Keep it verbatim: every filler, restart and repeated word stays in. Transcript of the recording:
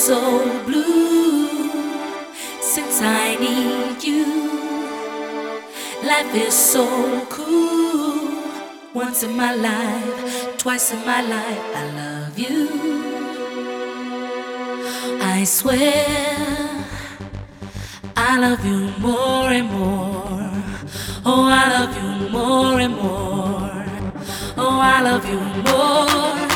so blue since I need you. Life is so cool. Once in my life, twice in my life, I love you. I swear I love you more and more. Oh, I love you more and more. Oh, I love you more.